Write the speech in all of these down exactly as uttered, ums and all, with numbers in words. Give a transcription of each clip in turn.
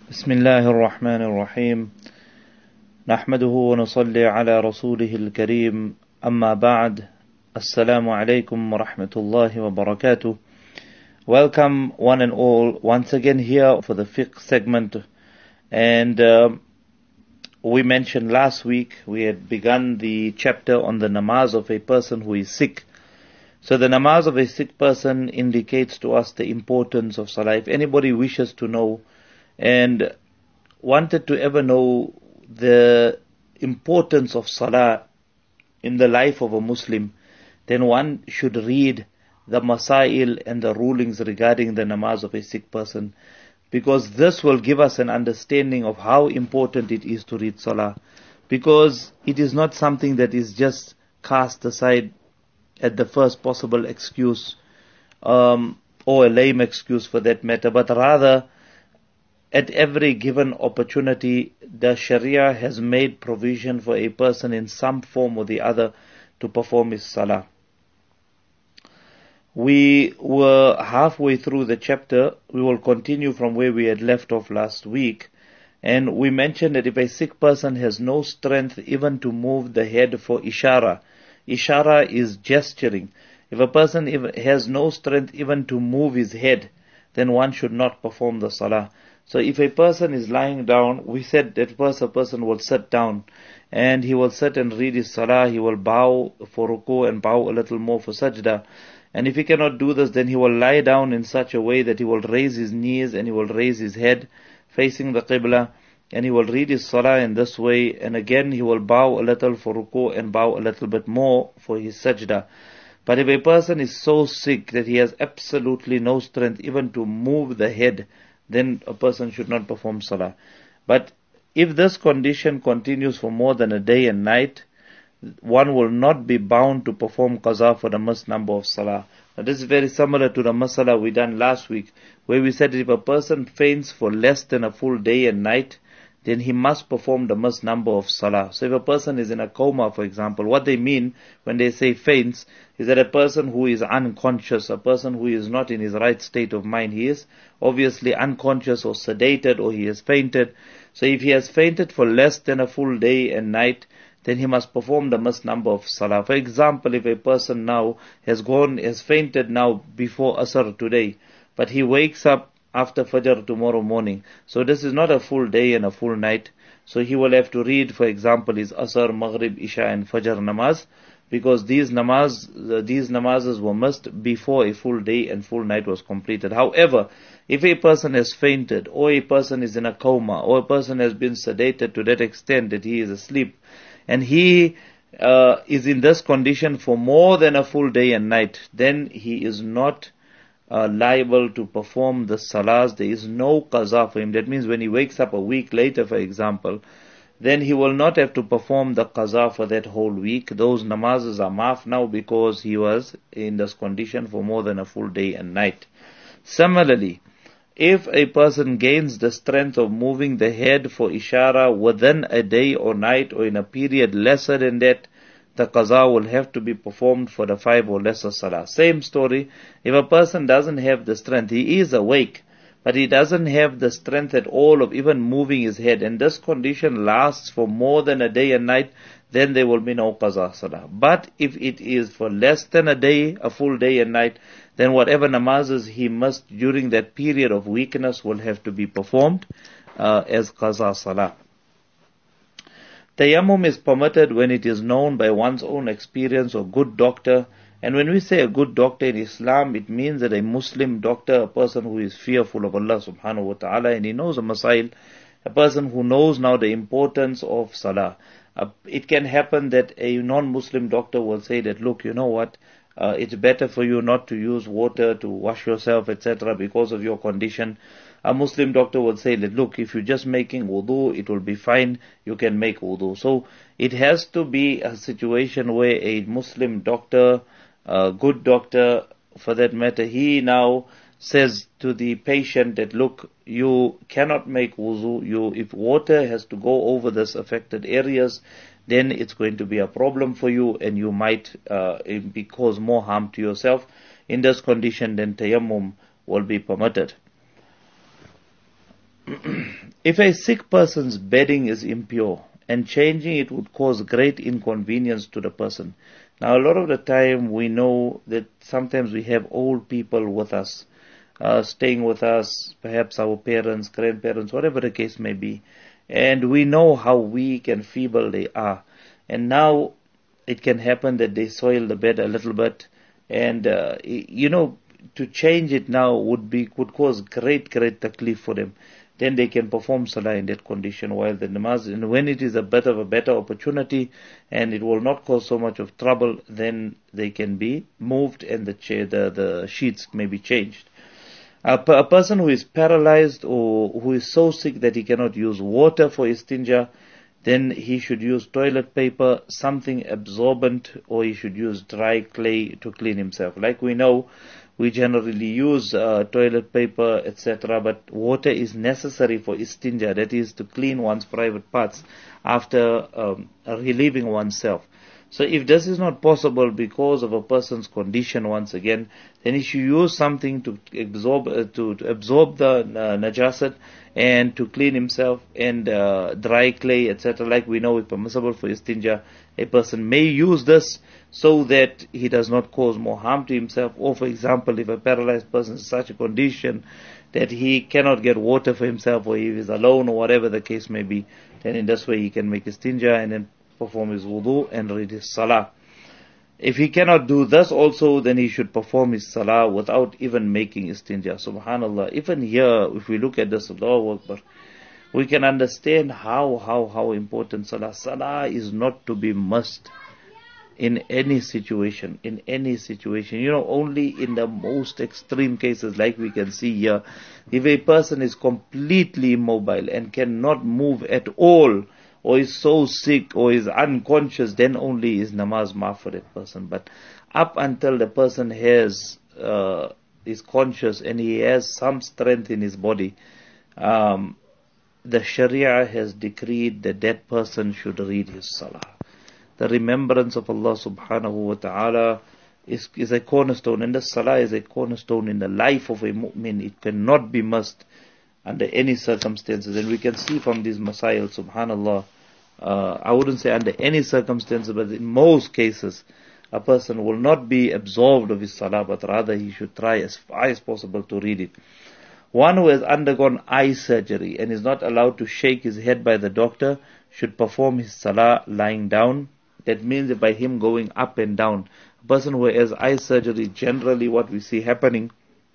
بسم الله الرحمن الرحيم نحمده ونصلي على رسوله الكريم أما بعد السلام عليكم ورحمة الله وبركاته. Welcome one and all once again here for the fiqh segment, and uh, we mentioned last week we had begun the chapter on the namaz of a person who is sick. So the namaz of a sick person indicates to us the importance of salah. If anybody wishes to know and wanted to ever know the importance of salah in the life of a Muslim, then one should read the masail and the rulings regarding the namaz of a sick person, because this will give us an understanding of how important it is to read salah, because it is not something that is just cast aside at the first possible excuse, um, or a lame excuse for that matter, but rather at every given opportunity the Sharia has made provision for a person in some form or the other to perform his salah. We were halfway through the chapter. We will continue from where we had left off last week, and we mentioned that if a sick person has no strength even to move the head for ishara, ishara is gesturing. If a person has no strength even to move his head, then one should not perform the salah. So if a person is lying down, we said that first a person will sit down and he will sit and read his salah, he will bow for ruku and bow a little more for sajda. And if he cannot do this, then he will lie down in such a way that he will raise his knees and he will raise his head facing the qibla, and he will read his salah in this way, and again he will bow a little for ruku and bow a little bit more for his sajda. But if a person is so sick that he has absolutely no strength even to move the head, then a person should not perform salah. But if this condition continues for more than a day and night, one will not be bound to perform qaza for the missed number of salah. Now this is very similar to the masala we done last week, where we said that if a person faints for less than a full day and night, then he must perform the missed number of salah. So if a person is in a coma, for example, what they mean when they say faints is that a person who is unconscious, a person who is not in his right state of mind, he is obviously unconscious or sedated, or he has fainted. So if he has fainted for less than a full day and night, then he must perform the missed number of salah. For example, if a person now has gone, has fainted now before Asr today, but he wakes up after Fajr tomorrow morning, so this is not a full day and a full night, so he will have to read, for example, his Asr, Maghrib, Isha and Fajr namaz, because these namaz, uh, these namazes were missed before a full day and full night was completed. However, if a person has fainted, or a person is in a coma, or a person has been sedated to that extent that he is asleep, and he uh, is in this condition for more than a full day and night, then he is not Uh, liable to perform the salahs. There is no qaza for him. That means when he wakes up a week later, for example, then he will not have to perform the qaza for that whole week. Those namazes are maaf now because he was in this condition for more than a full day and night. Similarly, if a person gains the strength of moving the head for ishara within a day or night, or in a period lesser than that, the qaza will have to be performed for the five or lesser salah. Same story, if a person doesn't have the strength, he is awake, but he doesn't have the strength at all of even moving his head, and this condition lasts for more than a day and night, then there will be no qaza salah. But if it is for less than a day, a full day and night, then whatever namazes he missed during that period of weakness will have to be performed uh, as qaza salah. Tayammum is permitted when it is known by one's own experience or good doctor. And when we say a good doctor in Islam, it means that a Muslim doctor, a person who is fearful of Allah subhanahu wa ta'ala and he knows a masail, a person who knows now the importance of salah. Uh, it can happen that a non-Muslim doctor will say that, look, you know what, uh, it's better for you not to use water to wash yourself, et cetera, because of your condition. A Muslim doctor will say that, look, if you're just making wudu, it will be fine, you can make wudu. So it has to be a situation where a Muslim doctor, a good doctor for that matter, he now says to the patient that, look, you cannot make wudu, you, if water has to go over this affected areas, then it's going to be a problem for you, and you might uh, be cause more harm to yourself. In this condition, then tayammum will be permitted. If a sick person's bedding is impure, and changing it would cause great inconvenience to the person. Now, a lot of the time we know that sometimes we have old people with us, uh, staying with us, perhaps our parents, grandparents, whatever the case may be, and we know how weak and feeble they are. And now it can happen that they soil the bed a little bit, and uh, you know, to change it now would be would cause great, great taklif for them. Then they can perform salah in that condition, while the namaz, and when it is a bit of a better opportunity and it will not cause so much of trouble, then they can be moved and the chair, the, the sheets may be changed. A, a person who is paralyzed or who is so sick that he cannot use water for istinja, then he should use toilet paper, something absorbent, or he should use dry clay to clean himself. Like we know, we generally use uh, toilet paper, et cetera, but water is necessary for istinja, that is to clean one's private parts after um, relieving oneself. So if this is not possible because of a person's condition, once again, then he should use something to absorb uh, to, to absorb the uh, najasat and to clean himself, and uh, dry clay, et cetera. Like we know is permissible for istinja. A person may use this so that he does not cause more harm to himself. Or for example, if a paralyzed person is in such a condition that he cannot get water for himself, or he is alone, or whatever the case may be, then in this way he can make istinja and then perform his wudu and read his salah. If he cannot do this also, then he should perform his salah without even making istinja. Subhanallah. Even here, if we look at this, Allahu Akbar, we can understand how, how, how important salah. Salah is not to be missed in any situation, in any situation. You know, only in the most extreme cases, like we can see here, if a person is completely immobile and cannot move at all, or is so sick, or is unconscious, then only is namaz maaf for that person. But up until the person has, uh, is conscious and he has some strength in his body, um, the Sharia has decreed that that person should read his salah. The remembrance of Allah subhanahu wa ta'ala is, is a cornerstone, and the salah is a cornerstone in the life of a mu'min. It cannot be missed under any circumstances. And we can see from these masail, subhanallah, uh, I wouldn't say under any circumstances, but in most cases, a person will not be absolved of his salah, but rather he should try as far as possible to read it. One who has undergone eye surgery and is not allowed to shake his head by the doctor should perform his salah lying down. That means that by him going up and down. A person who has eye surgery, generally what we see happening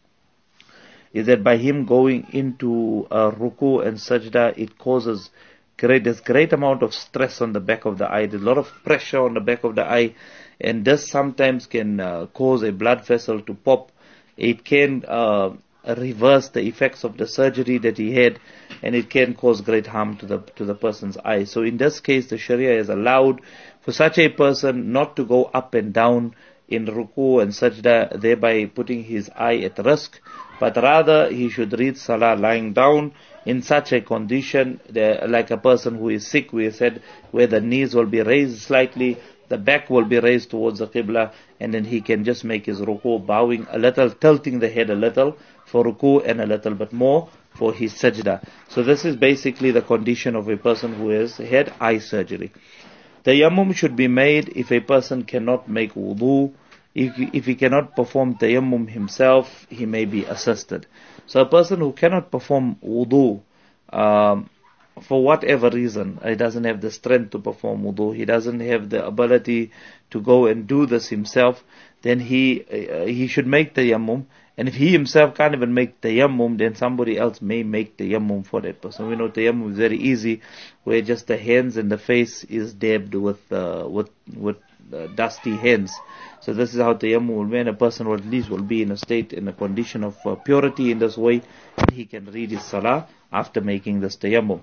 is that by him going into uh, ruku and sajda, it causes great, there's great amount of stress on the back of the eye. There's a lot of pressure on the back of the eye, and this sometimes can uh, cause a blood vessel to pop. It can uh, reverse the effects of the surgery that he had, and it can cause great harm to the to the person's eye. So in this case, the Sharia has allowed for such a person not to go up and down in ruku and sajda, thereby putting his eye at risk, but rather he should read salah lying down in such a condition, like a person who is sick, we said, where the knees will be raised slightly, the back will be raised towards the qibla, and then he can just make his ruku, bowing a little, tilting the head a little for ruku and a little bit more for his sajda. So this is basically the condition of a person who has had eye surgery. Tayammum should be made if a person cannot make wudu. If, if he cannot perform tayammum himself, he may be assisted. So a person who cannot perform wudu, um, for whatever reason, he doesn't have the strength to perform wudu, he doesn't have the ability to go and do this himself, then he uh, he should make tayammum. And if he himself can't even make tayammum, then somebody else may make tayammum for that person. We know tayammum is very easy, where just the hands and the face is dabbed with uh, with with uh, dusty hands. So this is how tayammum will be, and a person will at least will be in a state, in a condition of uh, purity in this way, and he can read his salah after making this tayammum.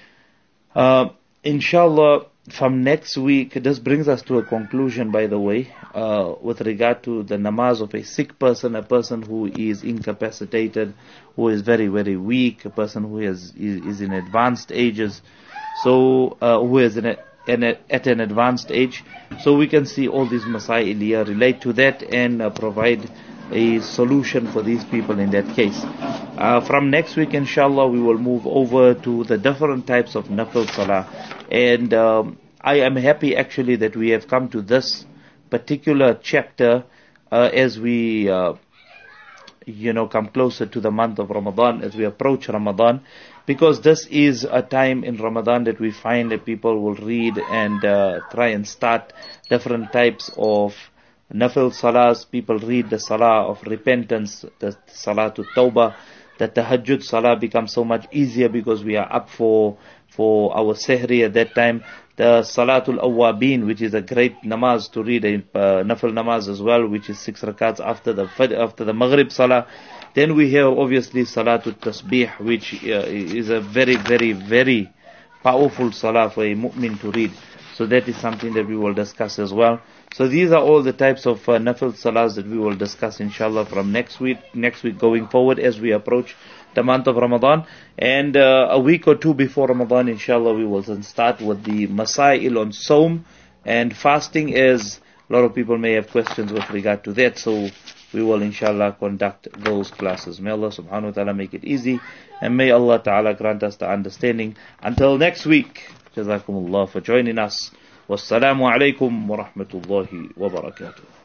Uh, inshallah, from next week, this brings us to a conclusion, by the way, uh, with regard to the namaz of a sick person, a person who is incapacitated, who is very, very weak, a person who is, is, is in advanced ages, so, uh, who is in a, in a, at an advanced age. So we can see all these masail here relate to that and uh, provide a solution for these people in that case. Uh, from next week, inshallah, we will move over to the different types of nafil salah. And um, I am happy actually that we have come to this particular chapter uh, as we uh, you know come closer to the month of Ramadan, as we approach Ramadan, because this is a time in Ramadan that we find that people will read and uh, try and start different types of nafil salahs. People read the salah of repentance, the salah to tawbah. The tahajjud salah becomes so much easier because we are up for for our sehri at that time. The Salatul Awwabin, which is a great namaz to read, a uh, nafil namaz as well, which is six rakats after the after the Maghrib Salah. Then we have obviously Salatul Tasbih, which uh, is a very, very, very powerful salah for a mu'min to read. So that is something that we will discuss as well. So these are all the types of uh, nafil salahs that we will discuss inshallah from next week, next week going forward as we approach the month of Ramadan. And uh, a week or two before Ramadan, inshallah, we will then start with the Masail on Sawm and fasting, as a lot of people may have questions with regard to that. So we will inshallah conduct those classes. May Allah subhanahu wa ta'ala make it easy, and may Allah ta'ala grant us the understanding. Until next week, Jazakumullah for joining us. Wassalamu alaikum wa rahmatullahi wa barakatuh.